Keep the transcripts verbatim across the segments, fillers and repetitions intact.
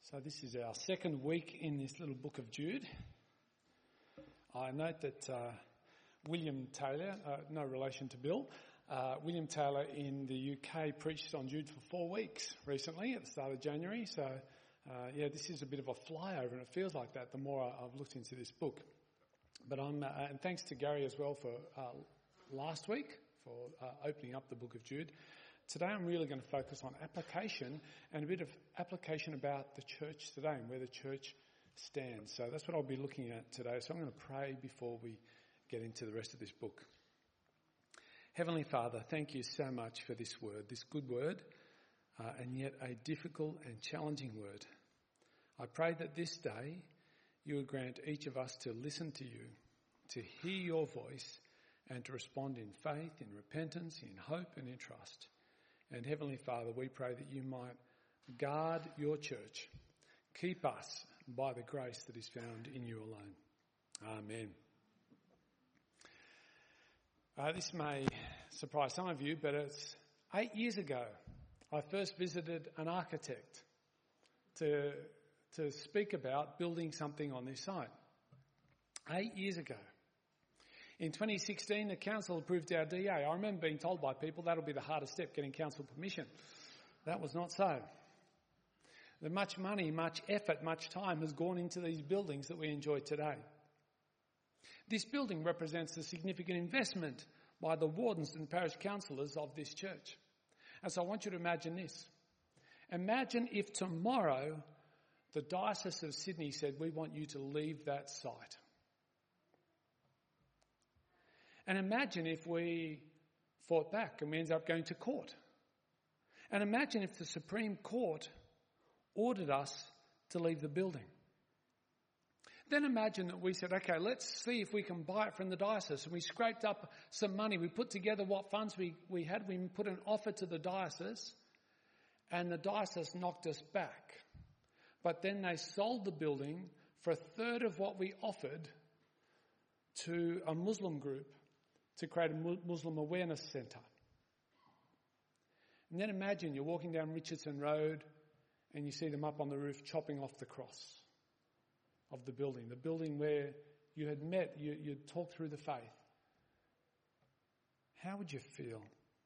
So this is our second week in this little book of Jude. I note that uh, William Taylor, uh, no relation to Bill, uh, William Taylor in the U K preached on Jude for four weeks recently at the start of January. So uh, yeah, this is a bit of a flyover, and it feels like that the more I've looked into this book. But I'm, uh, and thanks to Gary as well for uh, last week for uh, opening up the book of Jude. Today I'm really going to focus on application and a bit of application about the church today and where the church stands. So that's what I'll be looking at today. So I'm going to pray before we get into the rest of this book. Heavenly Father, thank you so much for this word, this good word, uh, and yet a difficult and challenging word. I pray that this day you will grant each of us to listen to you, to hear your voice, and to respond in faith, in repentance, in hope and in trust. And Heavenly Father, we pray that you might guard your church. Keep us by the grace that is found in you alone. Amen. Uh, this may surprise some of you, but it's eight years ago I first visited an architect to, to speak about building something on this site. Eight years ago. In twenty sixteen, the council approved our D A. I remember being told by people that'll be the hardest step, getting council permission. That was not so. The much money, much effort, much time has gone into these buildings that we enjoy today. This building represents a significant investment by the wardens and parish councillors of this church. And so I want you to imagine this. Imagine if tomorrow the Diocese of Sydney said, we want you to leave that site. And imagine if we fought back and we ended up going to court. And imagine if the Supreme Court ordered us to leave the building. Then imagine that we said, okay, let's see if we can buy it from the diocese. And we scraped up some money. We put together what funds we, we had. We put an offer to the diocese, and the diocese knocked us back. But then they sold the building for a third of what we offered to a Muslim group to create a Muslim awareness centre. And then imagine you're walking down Richardson Road and you see them up on the roof chopping off the cross of the building, the building where you had met, you, you'd talked through the faith. How would you feel?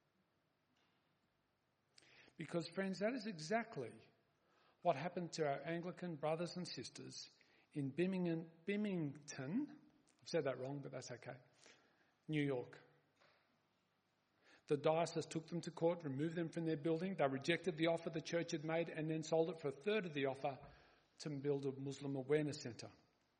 Because, friends, that is exactly what happened to our Anglican brothers and sisters in Bimington, Bimington, I've said that wrong, but that's okay, New York. The diocese took them to court, removed them from their building. They rejected the offer the church had made and then sold it for a third of the offer to build a Muslim awareness centre.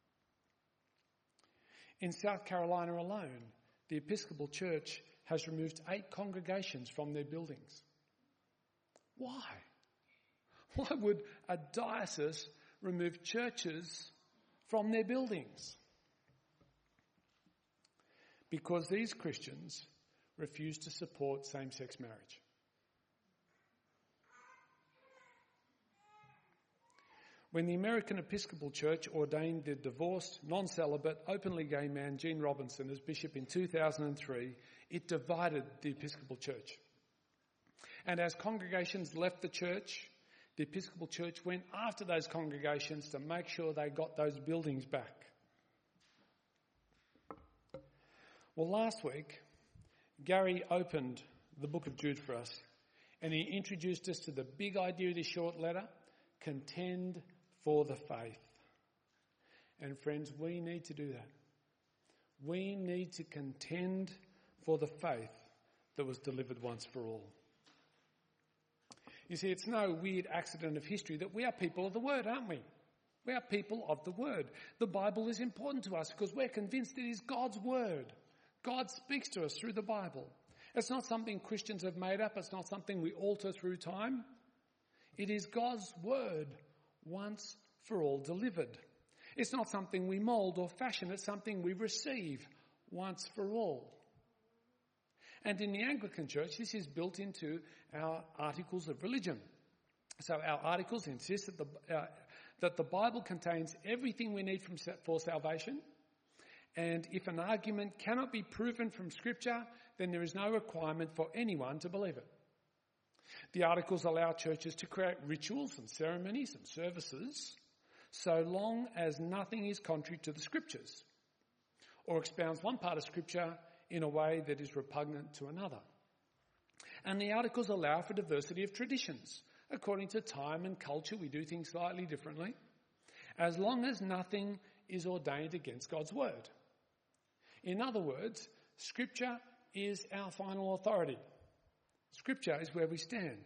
In South Carolina alone, the Episcopal Church has removed eight congregations from their buildings. Why? Why would a diocese remove churches from their buildings? Because these Christians refuse to support same-sex marriage. When the American Episcopal Church ordained the divorced, non-celibate, openly gay man Gene Robinson as bishop in two thousand three, it divided the Episcopal Church. And as congregations left the church, the Episcopal Church went after those congregations to make sure they got those buildings back. Well, last week, Gary opened the book of Jude for us, and he introduced us to the big idea of this short letter: contend for the faith. And friends, we need to do that. We need to contend for the faith that was delivered once for all. You see, it's no weird accident of history that we are people of the Word, aren't we? We are people of the Word. The Bible is important to us because we're convinced it is God's Word. God speaks to us through the Bible. It's not something Christians have made up. It's not something we alter through time. It is God's word once for all delivered. It's not something we mould or fashion. It's something we receive once for all. And in the Anglican Church, this is built into our articles of religion. So our articles insist that the, uh, that the Bible contains everything we need from, for salvation. And if an argument cannot be proven from Scripture, then there is no requirement for anyone to believe it. The articles allow churches to create rituals and ceremonies and services so long as nothing is contrary to the scriptures or expounds one part of scripture in a way that is repugnant to another. And the articles allow for diversity of traditions. According to time and culture, we do things slightly differently, as long as nothing is ordained against God's word. In other words, scripture is our final authority. Scripture is where we stand.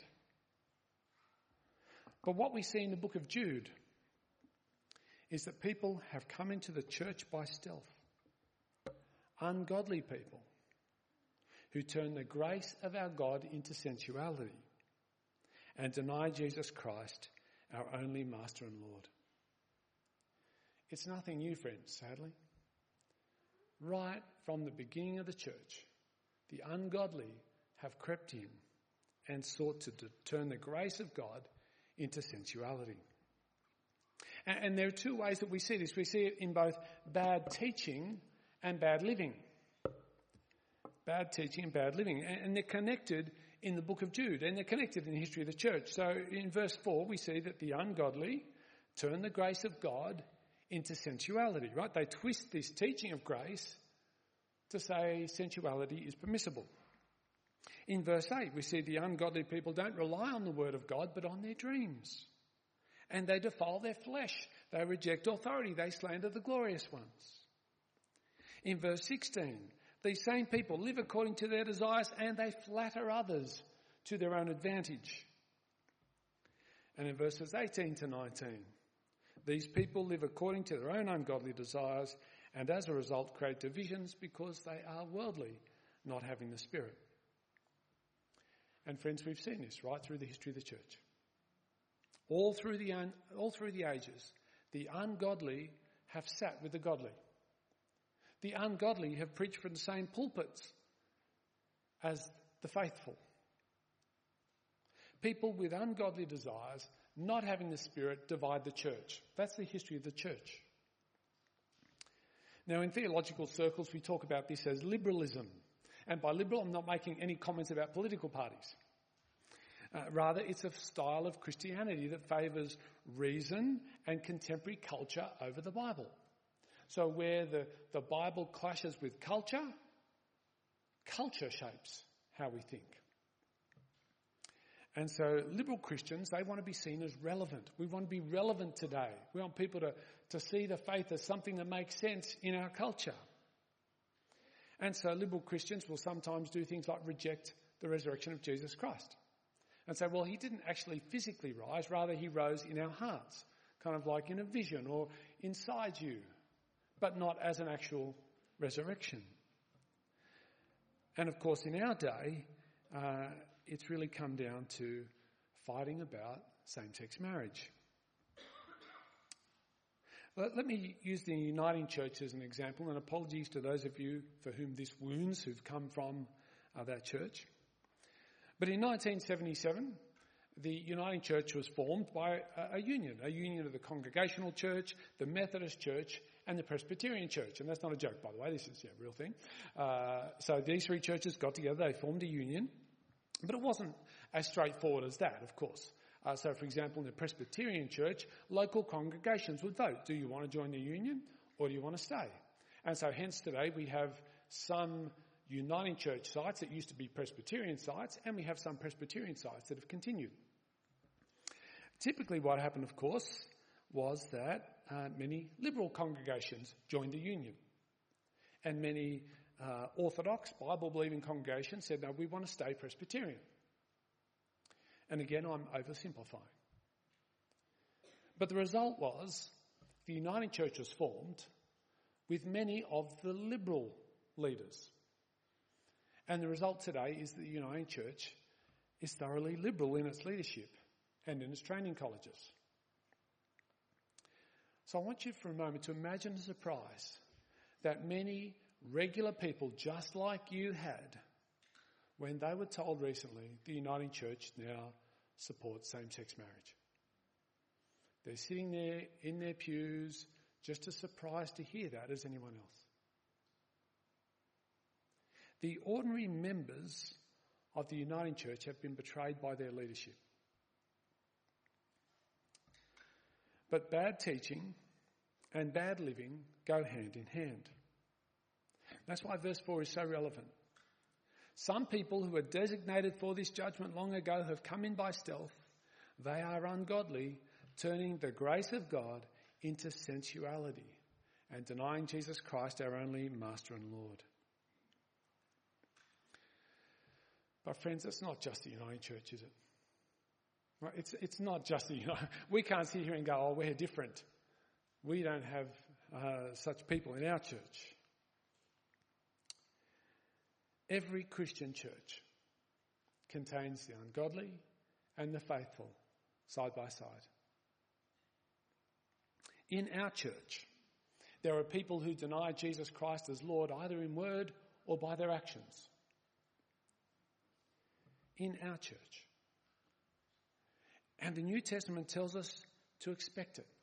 But what we see in the book of Jude is that people have come into the church by stealth. Ungodly people who turn the grace of our God into sensuality and deny Jesus Christ, our only Master and Lord. It's nothing new, friends, sadly. Right from the beginning of the church, the ungodly have crept in and sought to turn the grace of God into sensuality. And, and there are two ways that we see this. We see it in both bad teaching and bad living. Bad teaching and bad living. And, and they're connected in the book of Jude, and they're connected in the history of the church. So in verse four, we see that the ungodly turn the grace of God into sensuality, right? They twist this teaching of grace to say sensuality is permissible. In verse eight, we see the ungodly people don't rely on the word of God, but on their dreams. And they defile their flesh. They reject authority. They slander the glorious ones. In verse sixteen, these same people live according to their desires and they flatter others to their own advantage. And in verses eighteen to nineteen, these people live according to their own ungodly desires and as a result create divisions because they are worldly, not having the Spirit. And friends, we've seen this right through the history of the church. All through the un, all through the ages, the ungodly have sat with the godly. The ungodly have preached from the same pulpits as the faithful. People with ungodly desires, not having the Spirit, divide the church. That's the history of the church. Now, in theological circles, we talk about this as liberalism. And by liberal, I'm not making any comments about political parties. Uh, rather, it's a style of Christianity that favours reason and contemporary culture over the Bible. So where the, the Bible clashes with culture, culture shapes how we think. And so liberal Christians, they want to be seen as relevant. We want to be relevant today. We want people to, to see the faith as something that makes sense in our culture. And so liberal Christians will sometimes do things like reject the resurrection of Jesus Christ. And say, well, he didn't actually physically rise, rather he rose in our hearts, kind of like in a vision or inside you, but not as an actual resurrection. And of course, in our day, uh, it's really come down to fighting about same-sex marriage. Let, let me use the Uniting Church as an example, and apologies to those of you for whom this wounds, who've come from uh, that church. But in nineteen seventy-seven, the Uniting Church was formed by a, a union, a union of the Congregational Church, the Methodist Church, and the Presbyterian Church. And that's not a joke, by the way, this is yeah, a real thing. Uh, so these three churches got together, they formed a union. But it wasn't as straightforward as that, of course. Uh, so, for example, in the Presbyterian Church, local congregations would vote. Do you want to join the union or do you want to stay? And so hence today we have some Uniting Church sites that used to be Presbyterian sites, and we have some Presbyterian sites that have continued. Typically what happened, of course, was that uh, many liberal congregations joined the union. And many uh, Orthodox, Bible-believing congregations said, no, we want to stay Presbyterian. And again, I'm oversimplifying. But the result was the Uniting Church was formed with many of the liberal leaders. And the result today is that the Uniting Church is thoroughly liberal in its leadership and in its training colleges. So I want you for a moment to imagine the surprise that many regular people just like you had when they were told recently the Uniting Church now supports same-sex marriage. They're sitting there in their pews just as surprised to hear that as anyone else. The ordinary members of the Uniting Church have been betrayed by their leadership. But bad teaching and bad living go hand in hand. That's why verse four is so relevant. Some people who were designated for this judgment long ago have come in by stealth. They are ungodly, turning the grace of God into sensuality and denying Jesus Christ, our only Master and Lord. But friends, it's not just the Uniting Church, is it? Right? It's, it's not just the Uniting. We can't sit here and go, oh, we're different. We don't have uh, such people in our church. Every Christian church contains the ungodly and the faithful side by side. In our church, there are people who deny Jesus Christ as Lord either in word or by their actions. In our church. And the New Testament tells us to expect it.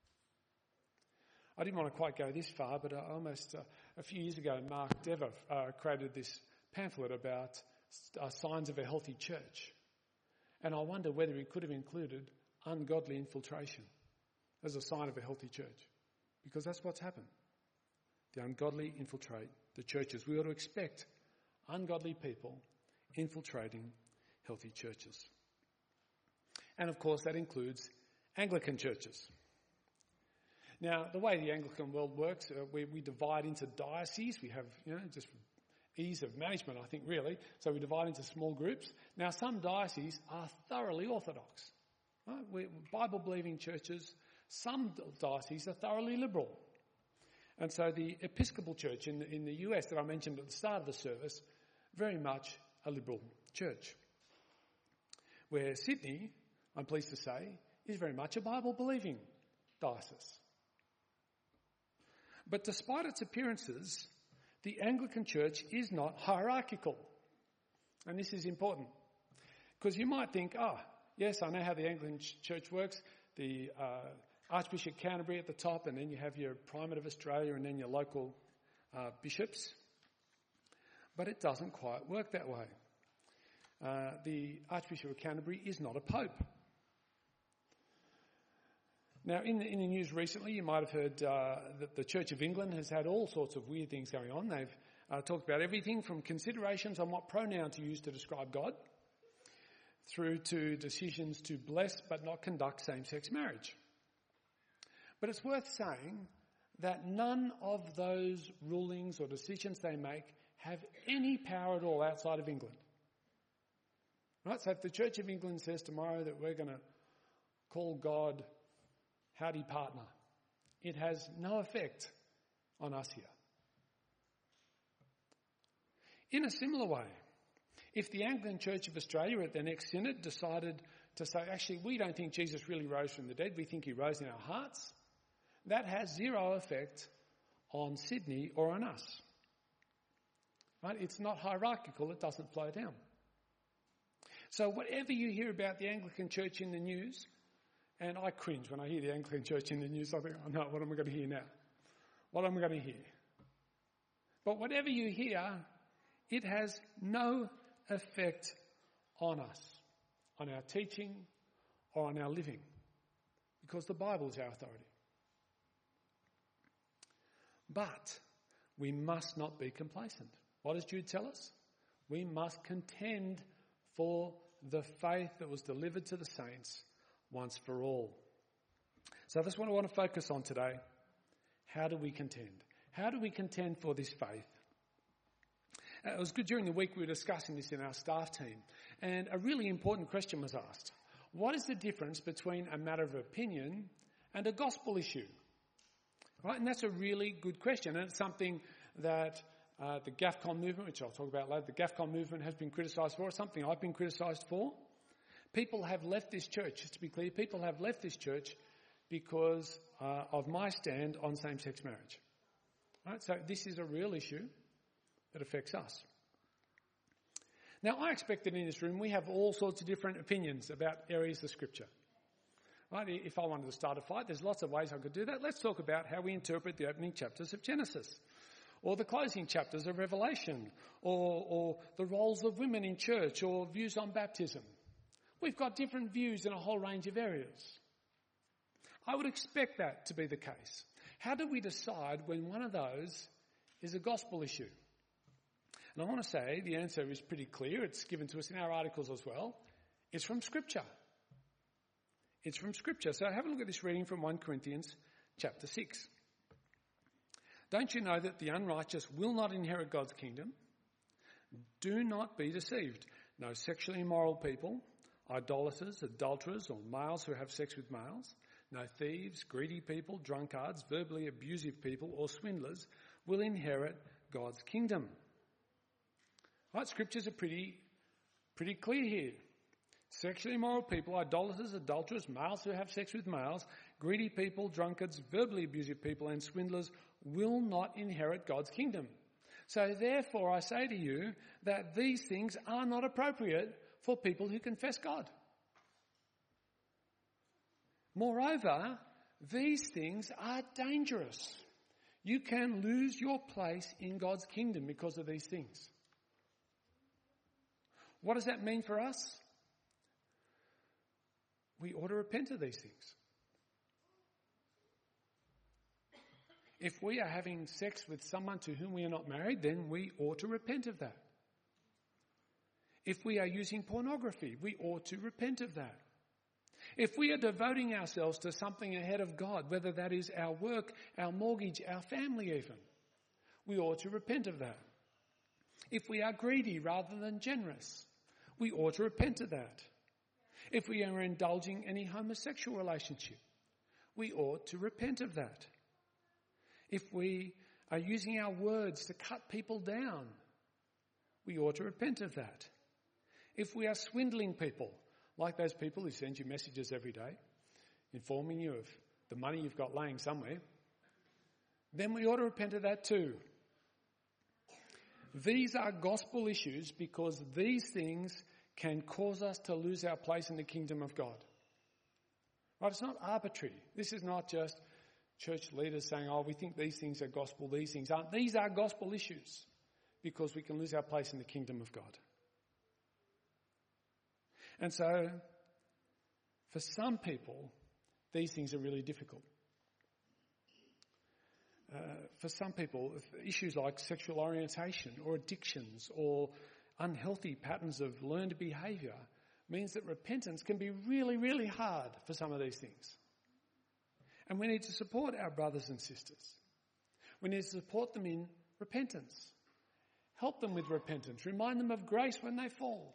I didn't want to quite go this far, but I almost uh, a few years ago, Mark Dever uh, created this pamphlet about uh, signs of a healthy church. And I wonder whether he could have included ungodly infiltration as a sign of a healthy church. Because that's what's happened. The ungodly infiltrate the churches. We ought to expect ungodly people infiltrating healthy churches. And of course that includes Anglican churches. Now, the way the Anglican world works, uh, we, we divide into dioceses. We have, you know, just ease of management, I think, really. So we divide into small groups. Now, some dioceses are thoroughly orthodox. Right? We, Bible-believing churches, some dioceses are thoroughly liberal. And so the Episcopal Church in the, in the U S that I mentioned at the start of the service, very much a liberal church. Where Sydney, I'm pleased to say, is very much a Bible-believing diocese. But despite its appearances, the Anglican Church is not hierarchical. And this is important. Because you might think, oh, yes, I know how the Anglican Church works. The uh, Archbishop Canterbury at the top, and then you have your Primate of Australia, and then your local uh, bishops. But it doesn't quite work that way. Uh, the Archbishop of Canterbury is not a pope. Now, in the, in the news recently, you might have heard uh, that the Church of England has had all sorts of weird things going on. They've uh, talked about everything from considerations on what pronoun to use to describe God, through to decisions to bless but not conduct same-sex marriage. But it's worth saying that none of those rulings or decisions they make have any power at all outside of England. Right? So if the Church of England says tomorrow that we're going to call God howdy partner, it has no effect on us here. In a similar way, if the Anglican Church of Australia at their next synod decided to say, actually, we don't think Jesus really rose from the dead, we think he rose in our hearts, that has zero effect on Sydney or on us. Right? It's not hierarchical, it doesn't flow down. So whatever you hear about the Anglican Church in the news, and I cringe when I hear the Anglican Church in the news, I think, oh no, what am I going to hear now? What am I going to hear? But whatever you hear, it has no effect on us, on our teaching or on our living, because the Bible is our authority. But we must not be complacent. What does Jude tell us? We must contend for the faith that was delivered to the saints once for all. So that's what I want to focus on today. How do we contend? How do we contend for this faith? Uh, it was good during the week we were discussing this in our staff team, and a really important question was asked. What is the difference between a matter of opinion and a gospel issue? Right, and that's a really good question, and it's something that uh, the GAFCON movement, which I'll talk about later, the GAFCON movement has been criticised for. It's something I've been criticised for. People have left this church, just to be clear, people have left this church because uh, of my stand on same-sex marriage. Right, so this is a real issue that affects us. Now, I expect that in this room we have all sorts of different opinions about areas of Scripture. Right? If I wanted to start a fight, there's lots of ways I could do that. Let's talk about how we interpret the opening chapters of Genesis. or the closing chapters of Revelation, or, or the roles of women in church, or views on baptism. We've got different views in a whole range of areas. I would expect that to be the case. How do we decide when one of those is a gospel issue? And I want to say the answer is pretty clear. It's given to us in our articles as well. It's from Scripture. It's from Scripture. So have a look at this reading from First Corinthians chapter six. Don't you know that the unrighteous will not inherit God's kingdom? Do not be deceived. No sexually immoral people, idolaters, adulterers, or males who have sex with males, no thieves, greedy people, drunkards, verbally abusive people, or swindlers will inherit God's kingdom. Right, scriptures are pretty, pretty clear here. Sexually immoral people, idolaters, adulterers, males who have sex with males, greedy people, drunkards, verbally abusive people, and swindlers will not inherit God's kingdom. So therefore I say to you that these things are not appropriate for people who confess God. Moreover, these things are dangerous. You can lose your place in God's kingdom because of these things. What does that mean for us? We ought to repent of these things. If we are having sex with someone to whom we are not married, then we ought to repent of that. If we are using pornography, we ought to repent of that. If we are devoting ourselves to something ahead of God, whether that is our work, our mortgage, our family even, we ought to repent of that. If we are greedy rather than generous, we ought to repent of that. If we are indulging any homosexual relationship, we ought to repent of that. If we are using our words to cut people down, we ought to repent of that. If we are swindling people, like those people who send you messages every day, informing you of the money you've got laying somewhere, then we ought to repent of that too. These are gospel issues because these things can cause us to lose our place in the kingdom of God. Right? It's not arbitrary. This is not just church leaders saying, oh, we think these things are gospel, these things aren't. These are gospel issues because we can lose our place in the kingdom of God. And so, for some people, these things are really difficult. Uh, for some people, issues like sexual orientation or addictions or unhealthy patterns of learned behaviour means that repentance can be really, really hard for some of these things. And we need to support our brothers and sisters. We need to support them in repentance. Help them with repentance. Remind them of grace when they fall.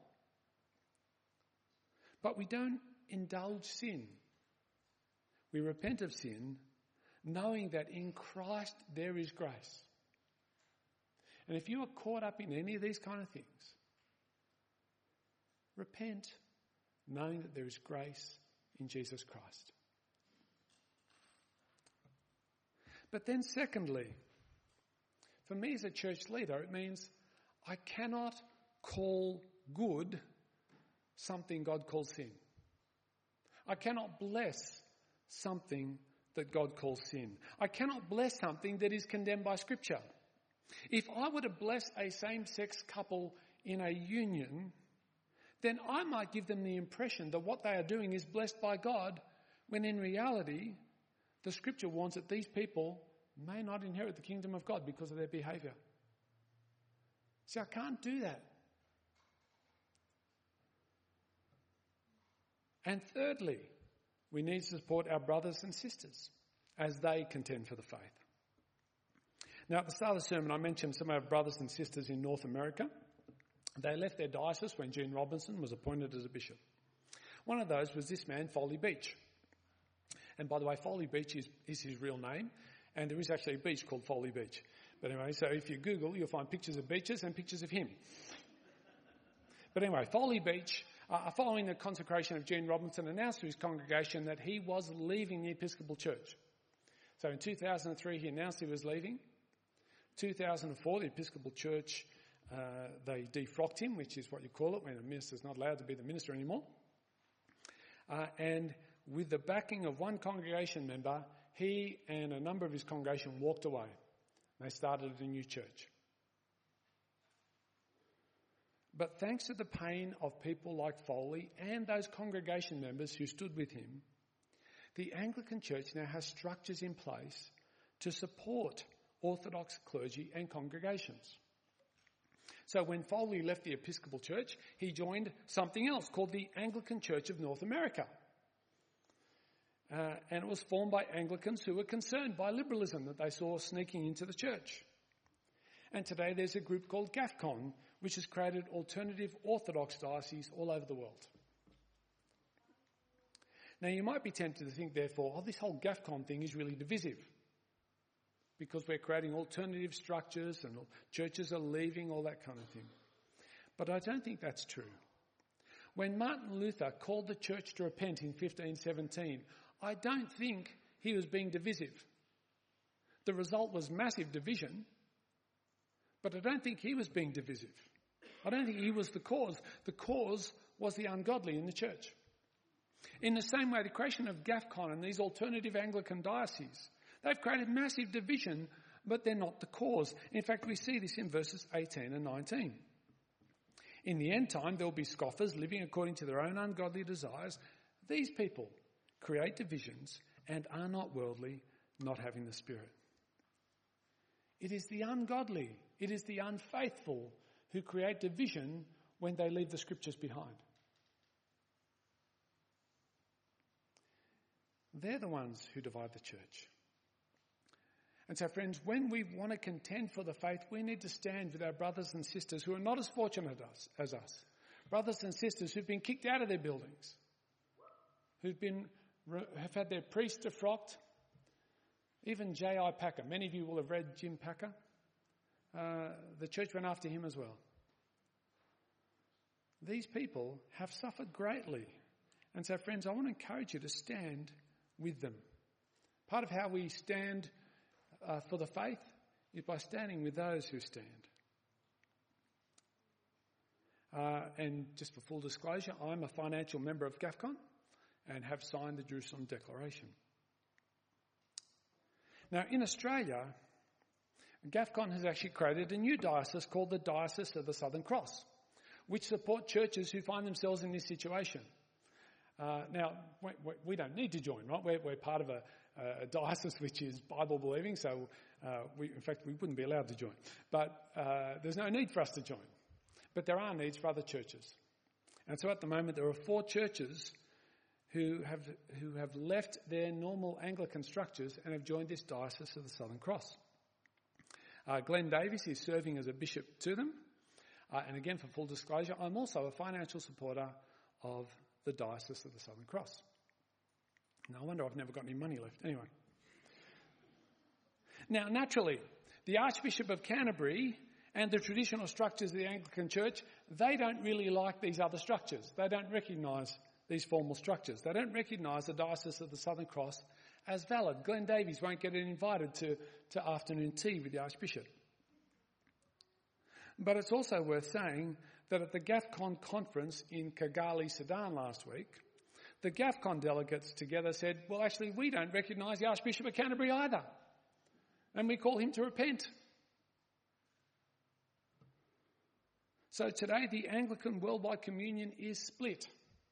But we don't indulge sin. We repent of sin knowing that in Christ there is grace. And if you are caught up in any of these kind of things, repent knowing that there is grace in Jesus Christ. But then secondly, for me as a church leader, it means I cannot call good something God calls sin. I cannot bless something that God calls sin. I cannot bless something that is condemned by Scripture. If I were to bless a same-sex couple in a union, then I might give them the impression that what they are doing is blessed by God, when in reality, the Scripture warns that these people may not inherit the kingdom of God because of their behaviour. See, I can't do that. And thirdly, we need to support our brothers and sisters as they contend for the faith. Now, at the start of the sermon, I mentioned some of our brothers and sisters in North America. They left their diocese when Gene Robinson was appointed as a bishop. One of those was this man, Foley Beach. And by the way, Foley Beach is, is his real name, and there is actually a beach called Foley Beach. But anyway, so if you Google, you'll find pictures of beaches and pictures of him. But anyway, Foley Beach, uh, following the consecration of Gene Robinson, announced to his congregation that he was leaving the Episcopal Church. So in two thousand three, he announced he was leaving. two thousand four, the Episcopal Church, uh, they defrocked him, which is what you call it when a minister's not allowed to be the minister anymore. Uh, and with the backing of one congregation member, he and a number of his congregation walked away. They started a new church. But thanks to the pain of people like Foley and those congregation members who stood with him, the Anglican Church now has structures in place to support Orthodox clergy and congregations. So when Foley left the Episcopal Church, he joined something else called the Anglican Church of North America. Uh, and it was formed by Anglicans who were concerned by liberalism that they saw sneaking into the church. And today there's a group called GAFCON, which has created alternative Orthodox dioceses all over the world. Now you might be tempted to think, therefore, oh, this whole GAFCON thing is really divisive, because we're creating alternative structures and churches are leaving, all that kind of thing. But I don't think that's true. When Martin Luther called the church to repent in fifteen seventeen, I don't think he was being divisive. The result was massive division, but I don't think he was being divisive. I don't think he was the cause. The cause was the ungodly in the church. In the same way, the creation of GAFCON and these alternative Anglican dioceses, they've created massive division, but they're not the cause. In fact, we see this in verses eighteen and nineteen. In the end time, there will be scoffers living according to their own ungodly desires. These people create divisions and are not worldly, not having the Spirit. It is the ungodly, it is the unfaithful who create division when they leave the Scriptures behind. They're the ones who divide the church. And so, friends, when we want to contend for the faith, we need to stand with our brothers and sisters who are not as fortunate as, as us. Brothers and sisters who've been kicked out of their buildings, who've been have had their priests defrocked. Even J I Packer. Many of you will have read Jim Packer. Uh, the church went after him as well. These people have suffered greatly. And so, friends, I want to encourage you to stand with them. Part of how we stand uh, for the faith is by standing with those who stand. Uh, and just for full disclosure, I'm a financial member of GAFCON and have signed the Jerusalem Declaration. Now, in Australia, GAFCON has actually created a new diocese called the Diocese of the Southern Cross, which support churches who find themselves in this situation. Uh, now, we, we don't need to join, right? We're, we're part of a, a diocese which is Bible-believing, so uh, we, in fact, we wouldn't be allowed to join. But uh, there's no need for us to join. But there are needs for other churches. And so at the moment, there are four churches who have who have left their normal Anglican structures and have joined this Diocese of the Southern Cross. Uh, Glenn Davies is serving as a bishop to them. Uh, and again, for full disclosure, I'm also a financial supporter of the Diocese of the Southern Cross. Now, I wonder I've never got any money left. Anyway. Now, naturally, the Archbishop of Canterbury and the traditional structures of the Anglican Church, they don't really like these other structures. They don't recognise these formal structures. They don't recognise the Diocese of the Southern Cross as valid. Glenn Davies won't get invited to, to afternoon tea with the Archbishop. But it's also worth saying that at the GAFCON conference in Kigali, Sudan last week, the GAFCON delegates together said, well, actually, we don't recognise the Archbishop of Canterbury either. And we call him to repent. So today, the Anglican Worldwide Communion is split.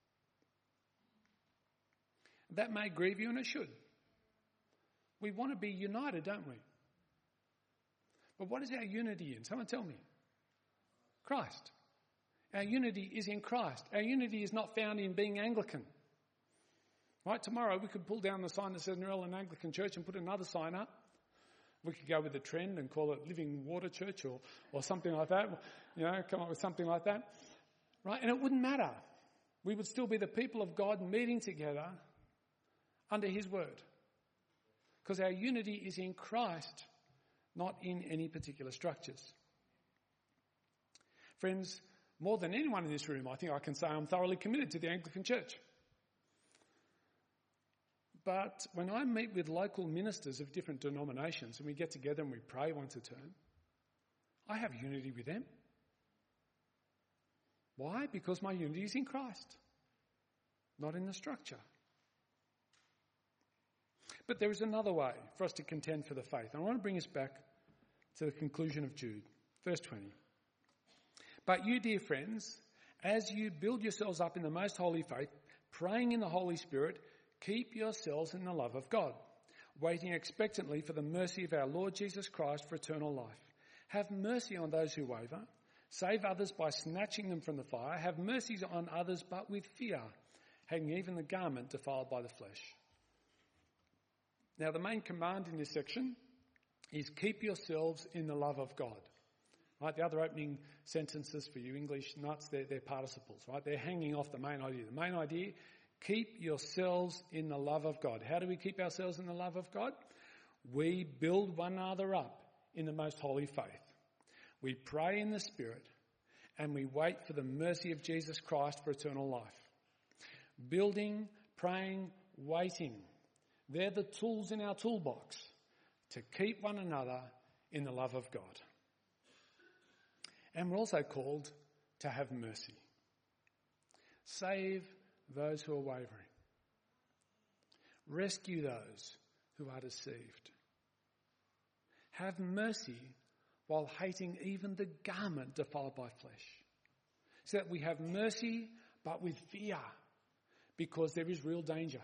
That may grieve you, and it should. We want to be united, don't we? But what is our unity in? Someone tell me. Christ. Our unity is in Christ. Our unity is not found in being Anglican. Right? Tomorrow we could pull down the sign that says Narellan Anglican Church and put another sign up. We could go with the trend and call it Living Water Church or, or something like that. You know, come up with something like that. Right? And it wouldn't matter. We would still be the people of God meeting together under his word. Because our unity is in Christ, not in any particular structures. Friends, more than anyone in this room, I think I can say I'm thoroughly committed to the Anglican Church. But when I meet with local ministers of different denominations and we get together and we pray once a term, I have unity with them. Why? Because my unity is in Christ, not in the structure. But there is another way for us to contend for the faith. I want to bring us back to the conclusion of Jude. Verse twenty. But you, dear friends, as you build yourselves up in the most holy faith, praying in the Holy Spirit, keep yourselves in the love of God, waiting expectantly for the mercy of our Lord Jesus Christ for eternal life. Have mercy on those who waver. Save others by snatching them from the fire. Have mercy on others, but with fear, having even the garment defiled by the flesh. Now, the main command in this section is keep yourselves in the love of God. Right, the other opening sentences for you English nuts, they're, they're participles, right? They're hanging off the main idea. The main idea, keep yourselves in the love of God. How do we keep ourselves in the love of God? We build one another up in the most holy faith. We pray in the Spirit and we wait for the mercy of Jesus Christ for eternal life. Building, praying, waiting. They're the tools in our toolbox to keep one another in the love of God. And we're also called to have mercy. Save those who are wavering. Rescue those who are deceived. Have mercy while hating even the garment defiled by flesh. So that we have mercy but with fear, because there is real danger.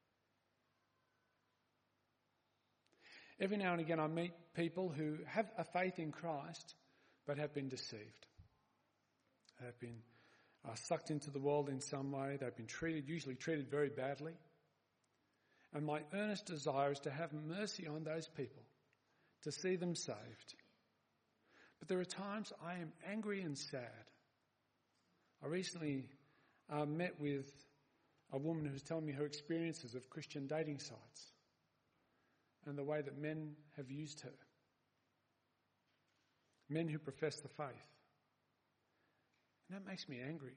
Every now and again I meet people who have a faith in Christ but have been deceived. They have been uh, sucked into the world in some way. They've been treated, usually treated very badly. And my earnest desire is to have mercy on those people, to see them saved. But there are times I am angry and sad. I recently uh, met with a woman who was telling me her experiences of Christian dating sites and the way that men have used her. Men who profess the faith. And that makes me angry.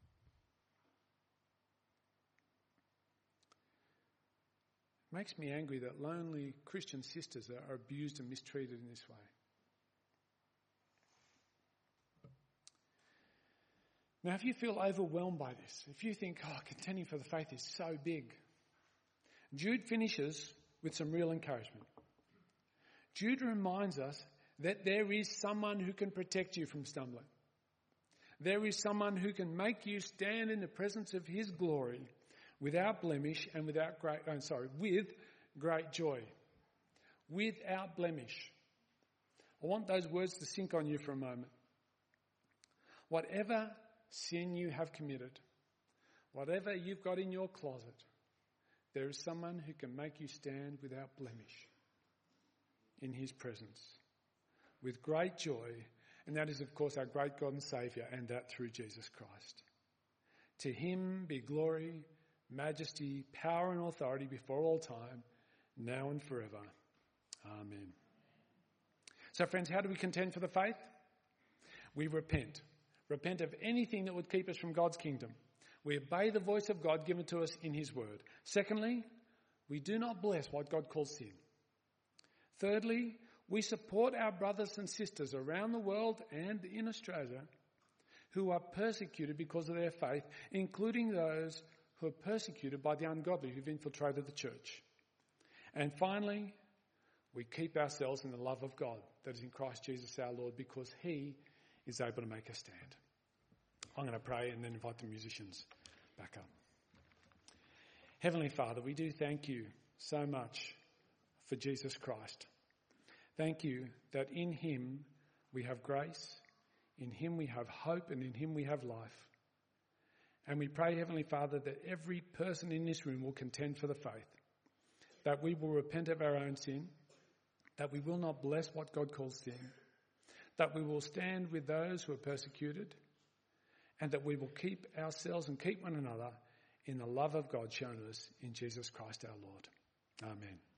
It makes me angry that lonely Christian sisters are abused and mistreated in this way. Now, if you feel overwhelmed by this, if you think, oh, contending for the faith is so big, Jude finishes with some real encouragement. Jude reminds us that there is someone who can protect you from stumbling. There is someone who can make you stand in the presence of his glory without blemish and without great, oh, sorry, with great joy. Without blemish. I want those words to sink on you for a moment. Whatever sin you have committed, whatever you've got in your closet, there is someone who can make you stand without blemish in his presence with great joy, and that is, of course, our great God and Saviour, and that through Jesus Christ. To him be glory, majesty, power and authority before all time, now and forever. Amen. So, friends, how do we contend for the faith? We repent. Repent of anything that would keep us from God's kingdom. We obey the voice of God given to us in his word. Secondly, we do not bless what God calls sin. Thirdly, we support our brothers and sisters around the world and in Australia who are persecuted because of their faith, including those who are persecuted by the ungodly who've infiltrated the church. And finally, we keep ourselves in the love of God that is in Christ Jesus our Lord, because he is able to make us stand. I'm going to pray and then invite the musicians back up. Heavenly Father, we do thank you so much for Jesus Christ. Thank you that in him we have grace, in him we have hope, and in him we have life. And we pray, Heavenly Father, that every person in this room will contend for the faith, that we will repent of our own sin, that we will not bless what God calls sin, that we will stand with those who are persecuted, and that we will keep ourselves and keep one another in the love of God shown us in Jesus Christ our Lord. Amen.